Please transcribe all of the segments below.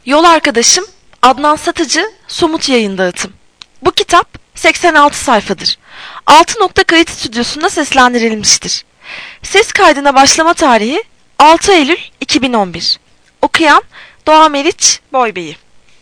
Yol arkadaşım Adnan Satıcı, Somut Yayın Dağıtım. Bu kitap 86 sayfadır. 6 nokta kayıt stüdyosunda seslendirilmiştir. Ses kaydına başlama tarihi 6 Eylül 2011. Okuyan Doğa Meriç Boybeyi.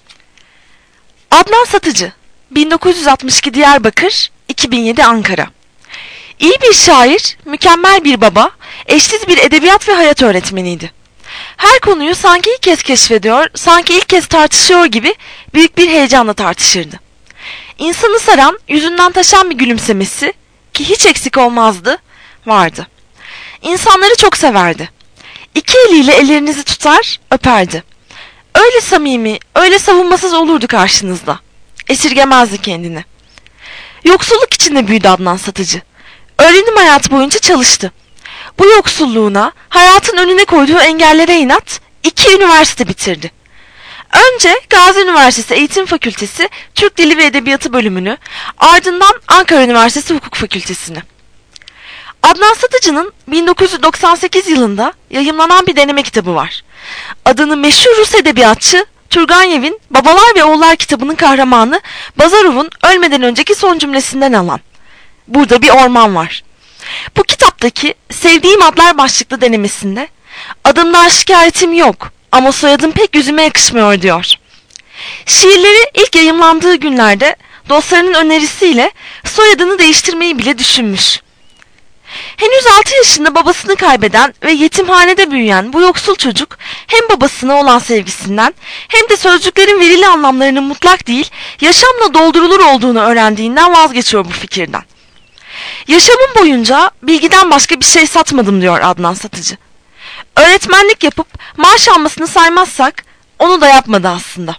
Adnan Satıcı, 1962 Diyarbakır, 2007 Ankara. İyi bir şair, mükemmel bir baba, eşsiz bir edebiyat ve hayat öğretmeniydi. Her konuyu sanki ilk kez keşfediyor, sanki ilk kez tartışıyor gibi büyük bir heyecanla tartışırdı. İnsanı saran, yüzünden taşan bir gülümsemesi, ki hiç eksik olmazdı, vardı. İnsanları çok severdi. İki eliyle ellerinizi tutar, öperdi. Öyle samimi, öyle savunmasız olurdu karşınızda. Esirgemezdi kendini. Yoksulluk içinde büyüdü Adnan Satıcı. Öğrenim hayatı boyunca çalıştı. Bu yoksulluğuna, hayatın önüne koyduğu engellere inat 2 üniversite bitirdi. Önce Gazi Üniversitesi Eğitim Fakültesi Türk Dili ve Edebiyatı bölümünü, ardından Ankara Üniversitesi Hukuk Fakültesini. Adnan Satıcı'nın 1998 yılında yayımlanan bir deneme kitabı var. Adını meşhur Rus edebiyatçı Turgenev'in Babalar ve Oğullar kitabının kahramanı Bazarov'un ölmeden önceki son cümlesinden alan. Burada bir orman var. Bu kitaptaki Sevdiğim Adlar başlıklı denemesinde adımdan şikayetim yok ama soyadım pek yüzüme yakışmıyor diyor. Şiirleri ilk yayımlandığı günlerde dostlarının önerisiyle soyadını değiştirmeyi bile düşünmüş. Henüz 6 yaşında babasını kaybeden ve yetimhanede büyüyen bu yoksul çocuk hem babasına olan sevgisinden hem de sözcüklerin verili anlamlarının mutlak değil, yaşamla doldurulur olduğunu öğrendiğinden vazgeçiyor bu fikirden. Yaşamım boyunca bilgiden başka bir şey satmadım diyor Adnan Satıcı. Öğretmenlik yapıp maaş almasını saymazsak onu da yapmadı aslında.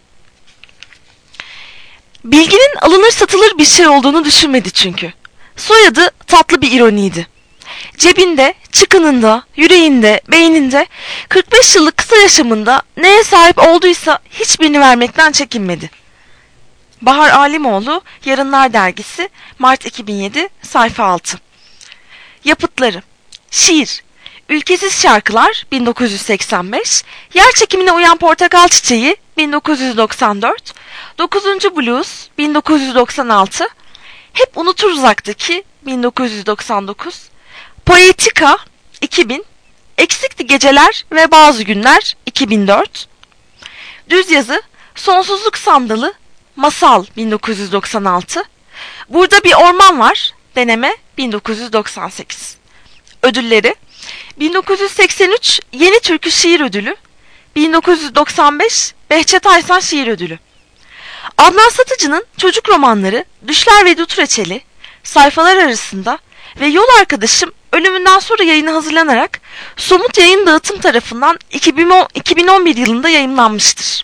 Bilginin alınır satılır bir şey olduğunu düşünmedi çünkü. Soyadı tatlı bir ironiydi. Cebinde, çıkınında, yüreğinde, beyninde 45 yıllık kısa yaşamında neye sahip olduysa hiçbirini vermekten çekinmedi. Bahar Alimoğlu, Yarınlar Dergisi, Mart 2007, sayfa 6. Yapıtları: Şiir, Ülkesiz Şarkılar 1985, Yerçekimine Uyan Portakal Çiçeği 1994, 9. Blues 1996, Hep Unutur Uzaktaki 1999, Poetika 2000, Eksikti Geceler ve Bazı Günler 2004, Düz Yazı, Sonsuzluk Sandalı, Masal 1996, Burada Bir Orman Var, deneme 1998. Ödülleri: 1983 Yeni Türkü Şiir Ödülü, 1995 Behçet Aysan Şiir Ödülü. Adnan Satıcı'nın çocuk romanları Düşler ve Dut Reçeli, Sayfalar Arasında ve Yol Arkadaşım ölümünden sonra yayına hazırlanarak Somut Yayın Dağıtım tarafından 2011 yılında yayımlanmıştır.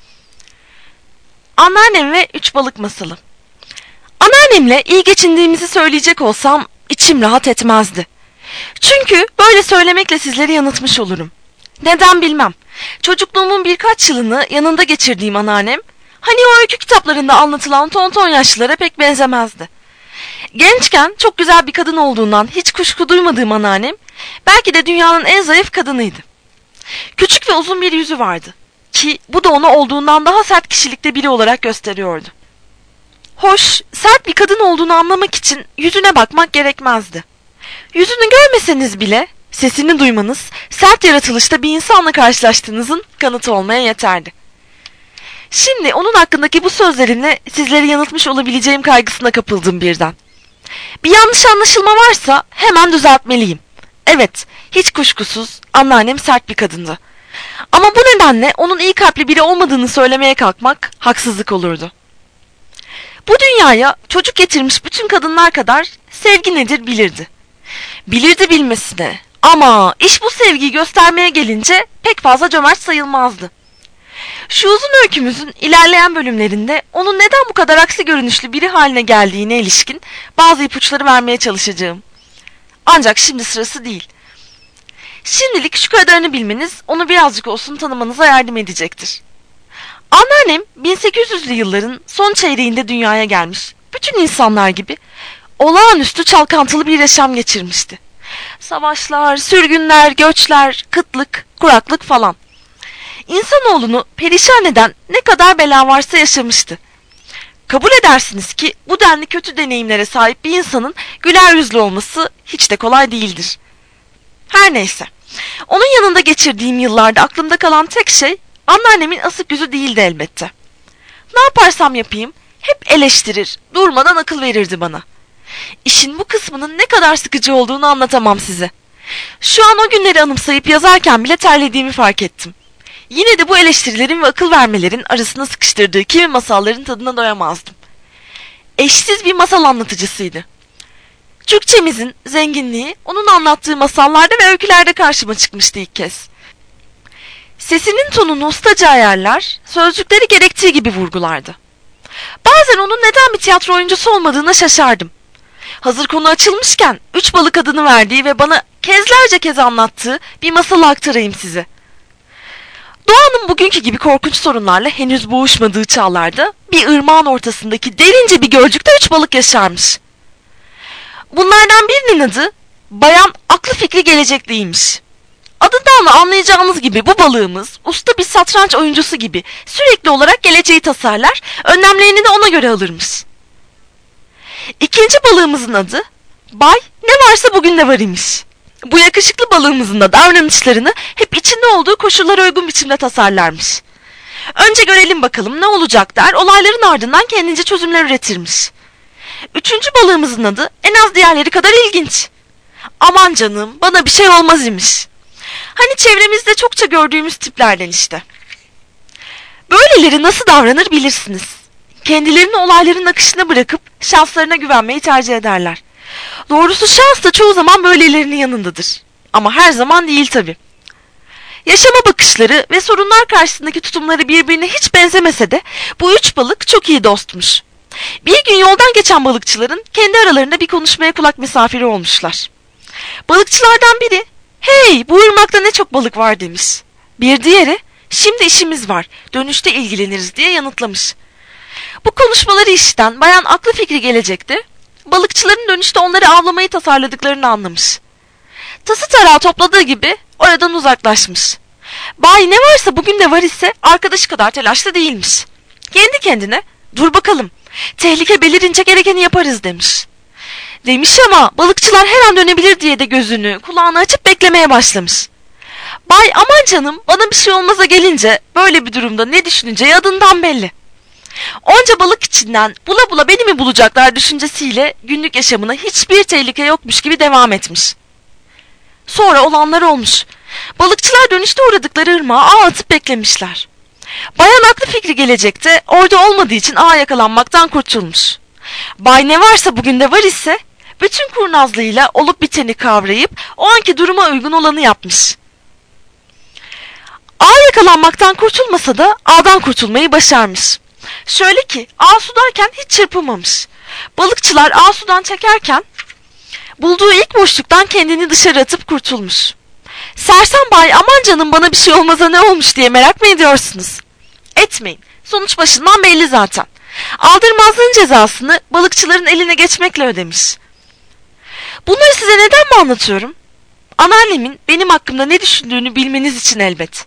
Anneannem ve Üç Balık Masalı. Anneannemle iyi geçindiğimizi söyleyecek olsam içim rahat etmezdi. Çünkü böyle söylemekle sizleri yanıltmış olurum. Neden bilmem. Çocukluğumun birkaç yılını yanında geçirdiğim anneannem, hani o öykü kitaplarında anlatılan tonton yaşlılara pek benzemezdi. Gençken çok güzel bir kadın olduğundan hiç kuşku duymadığım anneannem, belki de dünyanın en zayıf kadınıydı. Küçük ve uzun bir yüzü vardı. Ki bu da onu olduğundan daha sert kişilikte biri olarak gösteriyordu. Hoş, sert bir kadın olduğunu anlamak için yüzüne bakmak gerekmezdi. Yüzünü görmeseniz bile sesini duymanız sert yaratılışta bir insanla karşılaştığınızın kanıtı olmaya yeterdi. Şimdi onun hakkındaki bu sözlerimle sizleri yanıltmış olabileceğim kaygısına kapıldım birden. Bir yanlış anlaşılma varsa hemen düzeltmeliyim. Evet, hiç kuşkusuz anneannem sert bir kadındı. Ama bu nedenle onun iyi kalpli biri olmadığını söylemeye kalkmak haksızlık olurdu. Bu dünyaya çocuk getirmiş bütün kadınlar kadar sevgi nedir bilirdi. Bilirdi bilmesine, ama iş bu sevgiyi göstermeye gelince pek fazla cömert sayılmazdı. Şu uzun öykümüzün ilerleyen bölümlerinde onun neden bu kadar aksi görünüşlü biri haline geldiğine ilişkin bazı ipuçları vermeye çalışacağım. Ancak şimdi sırası değil. Şimdilik şu kadarını bilmeniz onu birazcık olsun tanımanıza yardım edecektir. Anneannem 1800'lü yılların son çeyreğinde dünyaya gelmiş, bütün insanlar gibi olağanüstü çalkantılı bir yaşam geçirmişti. Savaşlar, sürgünler, göçler, kıtlık, kuraklık falan. İnsanoğlunu perişan eden ne kadar bela varsa yaşamıştı. Kabul edersiniz ki bu denli kötü deneyimlere sahip bir insanın güler yüzlü olması hiç de kolay değildir. Her neyse, onun yanında geçirdiğim yıllarda aklımda kalan tek şey anneannemin asık yüzü değildi elbette. Ne yaparsam yapayım hep eleştirir, durmadan akıl verirdi bana. İşin bu kısmının ne kadar sıkıcı olduğunu anlatamam size. Şu an o günleri anımsayıp yazarken bile terlediğimi fark ettim. Yine de bu eleştirilerin ve akıl vermelerin arasına sıkıştırdığı kimi masalların tadına doyamazdım. Eşsiz bir masal anlatıcısıydı. Türkçemizin zenginliği onun anlattığı masallarda ve öykülerde karşıma çıkmıştı ilk kez. Sesinin tonunu ustaca ayarlar, sözcükleri gerektiği gibi vurgulardı. Bazen onun neden bir tiyatro oyuncusu olmadığına şaşardım. Hazır konu açılmışken Üç Balık adını verdiği ve bana kezlerce kez anlattığı bir masalı aktarayım size. Doğanın bugünkü gibi korkunç sorunlarla henüz boğuşmadığı çağlarda bir ırmağın ortasındaki derince bir gölcükte üç balık yaşarmış. Bunlardan birinin adı Bayan Aklı Fikri Gelecekliymiş. Adından da anlayacağınız gibi bu balığımız usta bir satranç oyuncusu gibi sürekli olarak geleceği tasarlar, önlemlerini de ona göre alırmış. İkinci balığımızın adı Bay Ne Varsa Bugün de Var imiş. Bu yakışıklı balığımızın da davranışlarını hep içinde olduğu koşullara uygun biçimde tasarlarmış. Önce görelim bakalım ne olacak der, olayların ardından kendince çözümler üretirmiş. Üçüncü balığımızın adı en az diğerleri kadar ilginç. Aman canım, bana bir şey olmaz imiş. Hani çevremizde çokça gördüğümüz tiplerden işte. Böyleleri nasıl davranır bilirsiniz. Kendilerini olayların akışına bırakıp şanslarına güvenmeyi tercih ederler. Doğrusu şans da çoğu zaman böylelerinin yanındadır. Ama her zaman değil tabii. Yaşama bakışları ve sorunlar karşısındaki tutumları birbirine hiç benzemese de bu üç balık çok iyi dostmuş. Bir gün yoldan geçen balıkçıların kendi aralarında bir konuşmaya kulak misafiri olmuşlar. Balıkçılardan biri, "Hey, bu ırmakta ne çok balık var," demiş. Bir diğeri, "Şimdi işimiz var, dönüşte ilgileniriz," diye yanıtlamış. Bu konuşmaları işiten Bayan Aklı Fikri Gelecekti, balıkçıların dönüşte onları avlamayı tasarladıklarını anlamış. Tası tarağı topladığı gibi oradan uzaklaşmış. Bay Ne Varsa Bugün de Var ise arkadaşı kadar telaşlı değilmiş. Kendi kendine, "Dur bakalım, tehlike belirince gerekeni yaparız," demiş. Demiş ama balıkçılar her an dönebilir diye de gözünü, kulağını açıp beklemeye başlamış. Bay "Aman canım, bana bir şey olmaza" gelince böyle bir durumda ne düşüneceği adından belli. Onca balık içinden bula bula beni mi bulacaklar düşüncesiyle günlük yaşamına hiçbir tehlike yokmuş gibi devam etmiş. Sonra olanlar olmuş. Balıkçılar dönüşte uğradıkları ırmağa ağ atıp beklemişler. Bayan Aklı Fikri Gelecekte orada olmadığı için ağa yakalanmaktan kurtulmuş. Bay Ne Varsa Bugün de Var ise bütün kurnazlığıyla olup biteni kavrayıp o anki duruma uygun olanı yapmış. Ağa yakalanmaktan kurtulmasa da ağdan kurtulmayı başarmış. Şöyle ki ağ sudayken hiç çırpılmamış. Balıkçılar ağ sudan çekerken bulduğu ilk boşluktan kendini dışarı atıp kurtulmuş. Sersem Bay "Aman canım, bana bir şey olmaza ne olmuş," diye merak mı ediyorsunuz? Etmeyin. Sonuç başından belli zaten. Aldırmazlığın cezasını balıkçıların eline geçmekle ödemiş. Bunları size neden mi anlatıyorum? Anneannemin benim hakkımda ne düşündüğünü bilmeniz için elbet.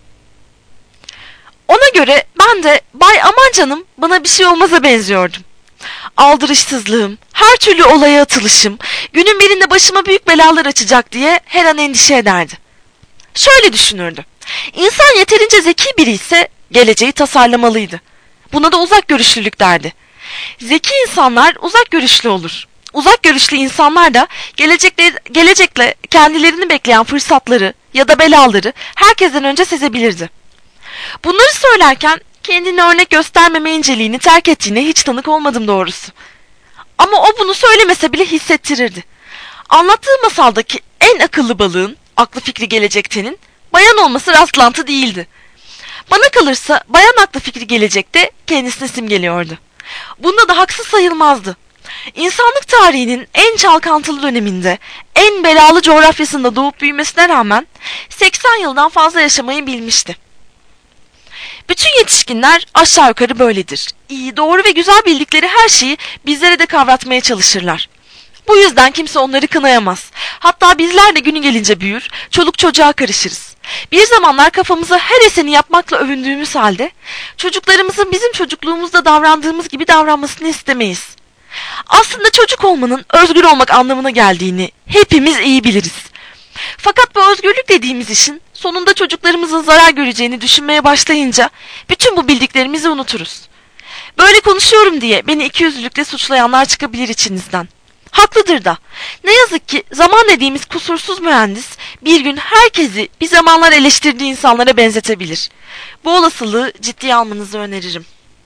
Ona göre ben de Bay "Aman canım, bana bir şey olmaza" benziyordum. Aldırışsızlığım, her türlü olaya atılışım, günün birinde başıma büyük belalar açacak diye her an endişe ederdi. Şöyle düşünürdü. İnsan yeterince zeki biri ise geleceği tasarlamalıydı. Buna da uzak görüşlülük derdi. Zeki insanlar uzak görüşlü olur. Uzak görüşlü insanlar da gelecekle kendilerini bekleyen fırsatları ya da belaları herkesten önce sezebilirdi. Bunları söylerken kendine örnek göstermeme inceliğini terk ettiğine hiç tanık olmadım doğrusu. Ama o bunu söylemese bile hissettirirdi. Anlattığı masaldaki en akıllı balığın, Aklı Fikri Gelecekte'nin, bayan olması rastlantı değildi. Bana kalırsa Bayan Aklı Fikri Gelecekte kendisine simgeliyordu. Bunda da haksız sayılmazdı. İnsanlık tarihinin en çalkantılı döneminde, en belalı coğrafyasında doğup büyümesine rağmen 80 yıldan fazla yaşamayı bilmişti. Bütün yetişkinler aşağı yukarı böyledir. İyi, doğru ve güzel bildikleri her şeyi bizlere de kavratmaya çalışırlar. Bu yüzden kimse onları kınayamaz. Hatta bizler de günü gelince büyür, çoluk çocuğa karışırız. Bir zamanlar kafamıza her eseni yapmakla övündüğümüz halde çocuklarımızın bizim çocukluğumuzda davrandığımız gibi davranmasını istemeyiz. Aslında çocuk olmanın özgür olmak anlamına geldiğini hepimiz iyi biliriz. Fakat bu özgürlük dediğimiz işin sonunda çocuklarımızın zarar göreceğini düşünmeye başlayınca bütün bu bildiklerimizi unuturuz. Böyle konuşuyorum diye beni ikiyüzlülükle suçlayanlar çıkabilir içinizden. Haklıdır da. Ne yazık ki zaman dediğimiz kusursuz mühendis bir gün herkesi bir zamanlar eleştirdiği insanlara benzetebilir. Bu olasılığı ciddiye almanızı öneririm.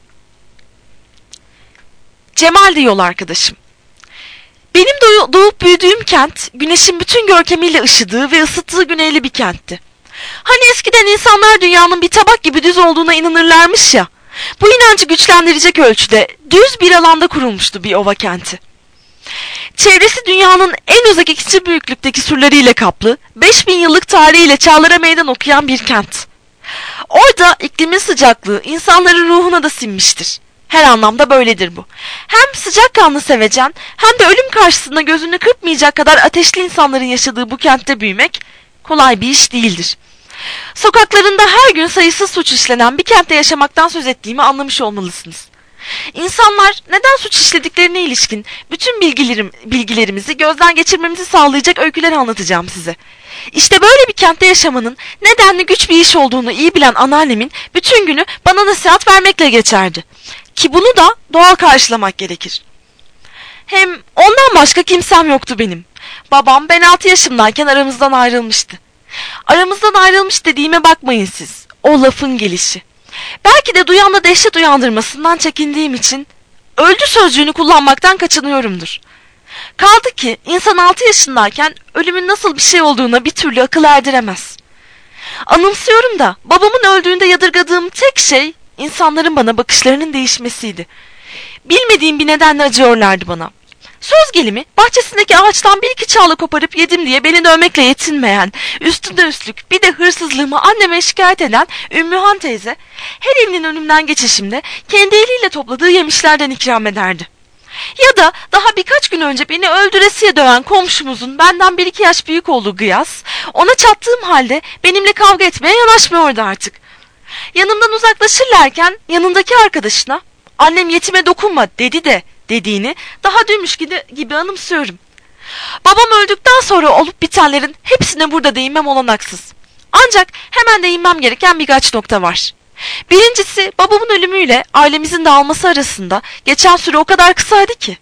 Cemal de yol arkadaşım. Benim doğup büyüdüğüm kent, güneşin bütün görkemiyle ışıdığı ve ısıttığı güneyli bir kentti. Hani eskiden insanlar dünyanın bir tabak gibi düz olduğuna inanırlarmış ya, bu inancı güçlendirecek ölçüde düz bir alanda kurulmuştu bir ova kenti. Çevresi dünyanın en uzak ikinci büyüklükteki surlarıyla kaplı, 5000 yıllık tarihiyle çağlara meydan okuyan bir kent. Orada iklimin sıcaklığı insanların ruhuna da sinmiştir. Her anlamda böyledir bu. Hem sıcakkanlı sevecen hem de ölüm karşısında gözünü kırpmayacak kadar ateşli insanların yaşadığı bu kentte büyümek kolay bir iş değildir. Sokaklarında her gün sayısız suç işlenen bir kentte yaşamaktan söz ettiğimi anlamış olmalısınız. İnsanlar neden suç işlediklerine ilişkin bütün bilgilerimizi gözden geçirmemizi sağlayacak öyküler anlatacağım size. İşte böyle bir kentte yaşamanın nedenli güç bir iş olduğunu iyi bilen anneannemin bütün günü bana nasihat vermekle geçerdi. Ki bunu da doğal karşılamak gerekir. Hem ondan başka kimsem yoktu benim. Babam ben 6 yaşımdayken aramızdan ayrılmıştı. Aramızdan ayrılmış dediğime bakmayın siz. O lafın gelişi. Belki de duyanla dehşet uyandırmasından çekindiğim için öldü sözcüğünü kullanmaktan kaçınıyorumdur. Kaldı ki insan 6 yaşındayken ölümün nasıl bir şey olduğuna bir türlü akıl erdiremez. Anımsıyorum da babamın öldüğünde yadırgadığım tek şey insanların bana bakışlarının değişmesiydi. Bilmediğim bir nedenle acıyorlardı bana. Söz gelimi bahçesindeki ağaçtan bir iki çağla koparıp yedim diye beni dövmekle yetinmeyen, üstünde üstlük bir de hırsızlığımı anneme şikayet eden Ümmühan teyze her evinin önümden geçişimde kendi eliyle topladığı yemişlerden ikram ederdi. Ya da daha birkaç gün önce beni öldüresiye döven komşumuzun benden bir iki yaş büyük olduğu Gıyas, ona çattığım halde benimle kavga etmeye yanaşmıyordu artık. Yanımdan uzaklaşırlarken yanındaki arkadaşına annem yetime dokunma dedi de dediğini daha düymüş gibi anımsıyorum. Babam öldükten sonra olup bitenlerin hepsine burada değinmem olanaksız. Ancak hemen değinmem gereken birkaç nokta var. Birincisi babamın ölümüyle ailemizin dağılması arasında geçen süre o kadar kısaydı ki.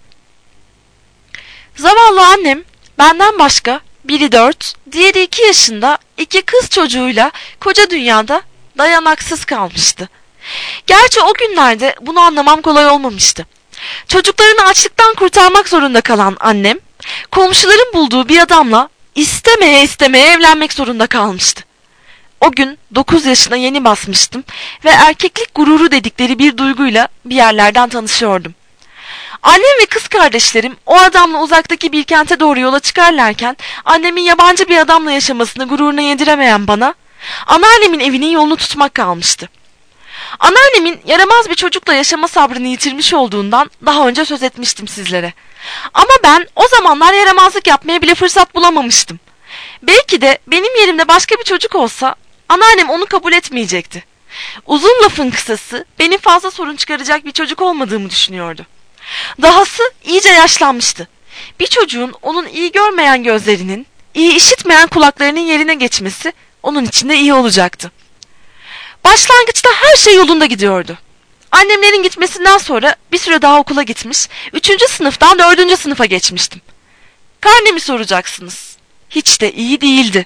Zavallı annem benden başka biri 4, diğeri 2 yaşında 2 kız çocuğuyla koca dünyada dayanaksız kalmıştı. Gerçi o günlerde bunu anlamam kolay olmamıştı. Çocuklarını açlıktan kurtarmak zorunda kalan annem, komşuların bulduğu bir adamla istemeye evlenmek zorunda kalmıştı. O gün 9 yaşına yeni basmıştım ve erkeklik gururu dedikleri bir duyguyla bir yerlerden tanışıyordum. Annem ve kız kardeşlerim o adamla uzaktaki bir kente doğru yola çıkarlarken annemin yabancı bir adamla yaşamasını gururuna yediremeyen bana, anneannemin evinin yolunu tutmak kalmıştı. Anneannemin yaramaz bir çocukla yaşama sabrını yitirmiş olduğundan daha önce söz etmiştim sizlere. Ama ben o zamanlar yaramazlık yapmaya bile fırsat bulamamıştım. Belki de benim yerimde başka bir çocuk olsa anneannem onu kabul etmeyecekti. Uzun lafın kısası benim fazla sorun çıkaracak bir çocuk olmadığımı düşünüyordu. Dahası iyice yaşlanmıştı. Bir çocuğun onun iyi görmeyen gözlerinin, iyi işitmeyen kulaklarının yerine geçmesi onun için de iyi olacaktı. Başlangıçta her şey yolunda gidiyordu. Annemlerin gitmesinden sonra bir süre daha okula gitmiş, 3. sınıftan 4. sınıfa geçmiştim. Karnemi soracaksınız. Hiç de iyi değildi.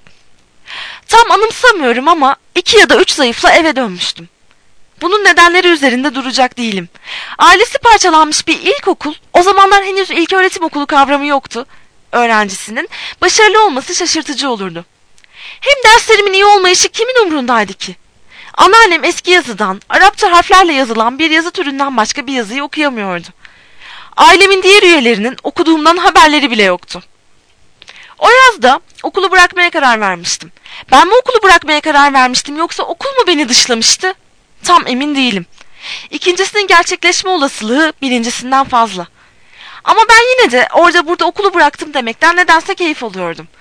Tam anımsamıyorum ama 2 ya da 3 zayıfla eve dönmüştüm. Bunun nedenleri üzerinde duracak değilim. Ailesi parçalanmış bir ilkokul, o zamanlar henüz ilköğretim okulu kavramı yoktu. Öğrencisinin başarılı olması şaşırtıcı olurdu. Hem derslerimin iyi olmayışı kimin umrundaydı ki? Anneannem eski yazıdan, Arapça harflerle yazılan bir yazı türünden başka bir yazıyı okuyamıyordu. Ailemin diğer üyelerinin okuduğumdan haberleri bile yoktu. O yazda okulu bırakmaya karar vermiştim. Ben mi okulu bırakmaya karar vermiştim yoksa okul mu beni dışlamıştı? Tam emin değilim. İkincisinin gerçekleşme olasılığı birincisinden fazla. Ama ben yine de orada burada okulu bıraktım demekten nedense keyif alıyordum.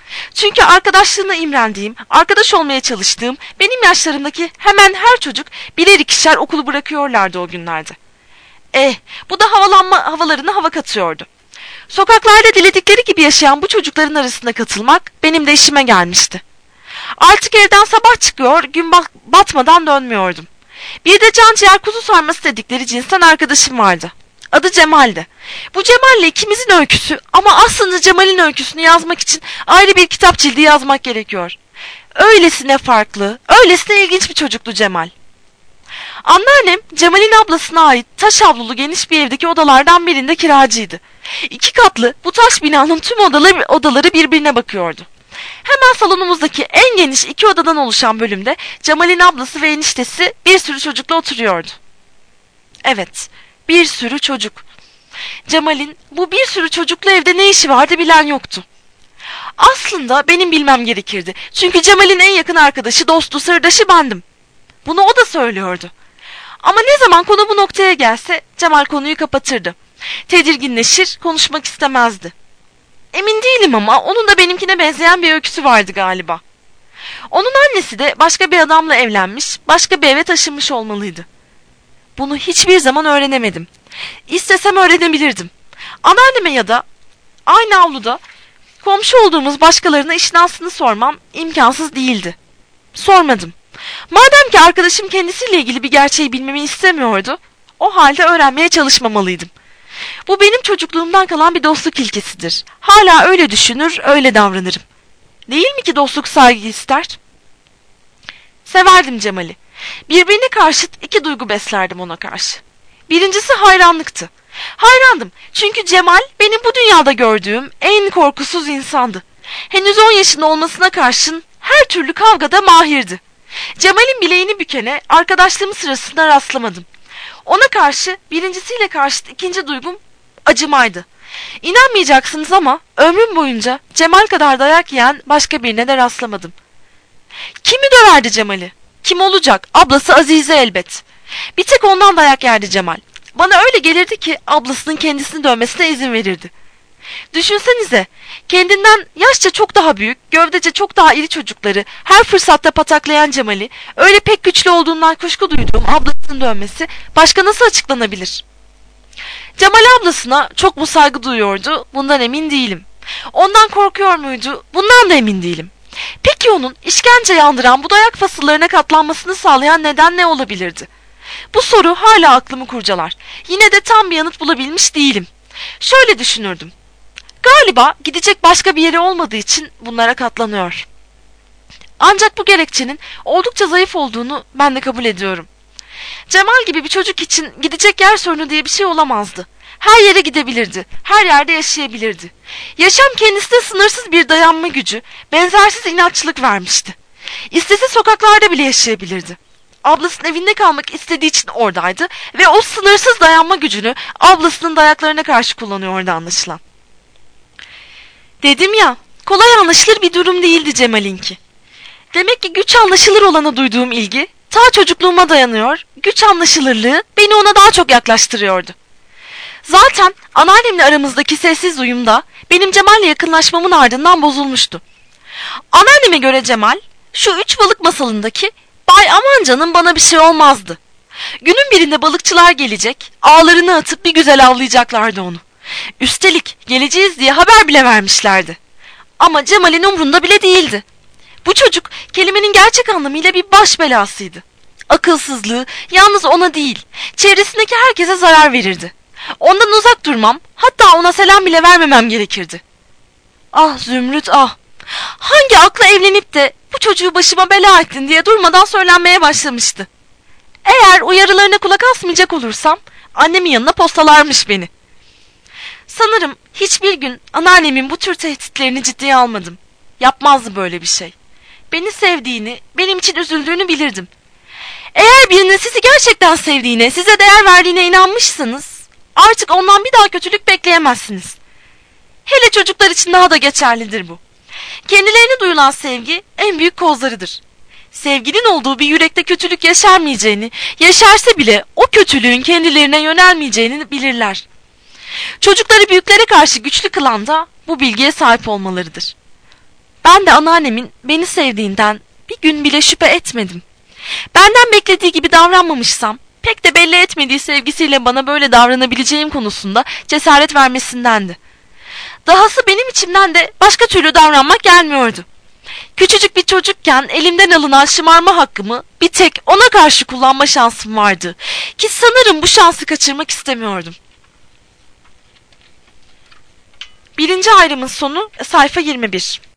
Çünkü arkadaşlığına imrendiğim, arkadaş olmaya çalıştığım benim yaşlarımdaki hemen her çocuk birer ikişer okulu bırakıyorlardı o günlerde. Bu da havalarına hava katıyordu. Sokaklarda diledikleri gibi yaşayan bu çocukların arasına katılmak benim de işime gelmişti. Artık evden sabah çıkıyor, gün batmadan dönmüyordum. Bir de can ciğer kuzu sarması dedikleri cinsten arkadaşım vardı. Adı Cemal'di. Bu Cemal'le ikimizin öyküsü, ama aslında Cemal'in öyküsünü yazmak için ayrı bir kitap cildi yazmak gerekiyor. Öylesine farklı, öylesine ilginç bir çocuktu Cemal. Anneannem Cemal'in ablasına ait taş avlulu geniş bir evdeki odalardan birinde kiracıydı. 2 katlı bu taş binanın tüm odaları birbirine bakıyordu. Hemen salonumuzdaki en geniş 2 odadan oluşan bölümde Cemal'in ablası ve eniştesi bir sürü çocukla oturuyordu. Evet, bir sürü çocuk. Cemal'in bu bir sürü çocuklu evde ne işi vardı bilen yoktu. Aslında benim bilmem gerekirdi. Çünkü Cemal'in en yakın arkadaşı, dostu, sırdaşı bendim. Bunu o da söylüyordu. Ama ne zaman konu bu noktaya gelse Cemal konuyu kapatırdı. Tedirginleşir, konuşmak istemezdi. Emin değilim ama onun da benimkine benzeyen bir öyküsü vardı galiba. Onun annesi de başka bir adamla evlenmiş, başka bir eve taşınmış olmalıydı. Bunu hiçbir zaman öğrenemedim. İstesem öğrenebilirdim. Anneanneme ya da aynı avluda komşu olduğumuz başkalarına işin aslını sormam imkansız değildi. Sormadım. Madem ki arkadaşım kendisiyle ilgili bir gerçeği bilmemi istemiyordu, o halde öğrenmeye çalışmamalıydım. Bu benim çocukluğumdan kalan bir dostluk ilkesidir. Hala öyle düşünür, öyle davranırım. Değil mi ki dostluk saygı ister? Severdim Cemal'i. Birbirine karşıt 2 duygu beslerdim ona karşı. Birincisi hayranlıktı. Hayrandım çünkü Cemal benim bu dünyada gördüğüm en korkusuz insandı. Henüz 10 yaşında olmasına karşın her türlü kavgada mahirdi. Cemal'in bileğini bükene arkadaşlığım sırasında rastlamadım. Ona karşı birincisiyle karşıt 2. duygum acımaydı. İnanmayacaksınız ama ömrüm boyunca Cemal kadar dayak yiyen başka birine de rastlamadım. Kimi döverdi Cemal'i? Kim olacak? Ablası Azize elbet. Bir tek ondan dayak yerdi Cemal. Bana öyle gelirdi ki ablasının kendisini dövmesine izin verirdi. Düşünsenize, kendinden yaşça çok daha büyük, gövdece çok daha iri çocukları her fırsatta pataklayan Cemal'i, öyle pek güçlü olduğundan kuşku duyduğum ablasının dövmesi başka nasıl açıklanabilir? Cemal ablasına çok mu saygı duyuyordu, bundan emin değilim. Ondan korkuyor muydu, bundan da emin değilim. Peki onun işkence yandıran bu dayak fasıllarına katlanmasını sağlayan neden ne olabilirdi? Bu soru hala aklımı kurcalar. Yine de tam bir yanıt bulabilmiş değilim. Şöyle düşünürdüm. Galiba gidecek başka bir yeri olmadığı için bunlara katlanıyor. Ancak bu gerekçenin oldukça zayıf olduğunu ben de kabul ediyorum. Cemal gibi bir çocuk için gidecek yer sorunu diye bir şey olamazdı. Her yere gidebilirdi, her yerde yaşayabilirdi. Yaşam kendisine sınırsız bir dayanma gücü, benzersiz inatçılık vermişti. İstese sokaklarda bile yaşayabilirdi. Ablasının evinde kalmak istediği için oradaydı ve o sınırsız dayanma gücünü ablasının dayaklarına karşı kullanıyordu anlaşılan. Dedim ya, kolay anlaşılır bir durum değildi Cemal'inki. Demek ki güç anlaşılır olana duyduğum ilgi ta çocukluğuma dayanıyor, güç anlaşılırlığı beni ona daha çok yaklaştırıyordu. Zaten anneannemle aramızdaki sessiz uyum da benim Cemal'le yakınlaşmamın ardından bozulmuştu. Anneanneme göre Cemal, şu 3 balık masalındaki "Bay aman canım bana bir şey olmazdı." Günün birinde balıkçılar gelecek, ağlarını atıp bir güzel avlayacaklardı onu. Üstelik geleceğiz diye haber bile vermişlerdi. Ama Cemal'in umrunda bile değildi. Bu çocuk kelimenin gerçek anlamıyla bir baş belasıydı. Akılsızlığı yalnız ona değil, çevresindeki herkese zarar verirdi. Ondan uzak durmam, hatta ona selam bile vermemem gerekirdi. Ah Zümrüt ah! Hangi akla evlenip de bu çocuğu başıma bela ettin diye durmadan söylenmeye başlamıştı. Eğer uyarılarına kulak asmayacak olursam annemin yanına postalarmış beni. Sanırım hiçbir gün anneannemin bu tür tehditlerini ciddiye almadım. Yapmazdı böyle bir şey. Beni sevdiğini, benim için üzüldüğünü bilirdim. Eğer birinin sizi gerçekten sevdiğine, size değer verdiğine inanmışsanız artık ondan bir daha kötülük bekleyemezsiniz. Hele çocuklar için daha da geçerlidir bu. Kendilerine duyulan sevgi en büyük kozlarıdır. Sevginin olduğu bir yürekte kötülük yeşermeyeceğini, yeşerse bile o kötülüğün kendilerine yönelmeyeceğini bilirler. Çocukları büyüklere karşı güçlü kılan da bu bilgiye sahip olmalarıdır. Ben de anneannemin beni sevdiğinden bir gün bile şüphe etmedim. Benden beklediği gibi davranmamışsam, pek de belli etmediği sevgisiyle bana böyle davranabileceğim konusunda cesaret vermesindendi. Dahası benim içimden de başka türlü davranmak gelmiyordu. Küçücük bir çocukken elimden alınan şımarma hakkımı bir tek ona karşı kullanma şansım vardı. Ki sanırım bu şansı kaçırmak istemiyordum. Birinci ayrımın sonu sayfa 21.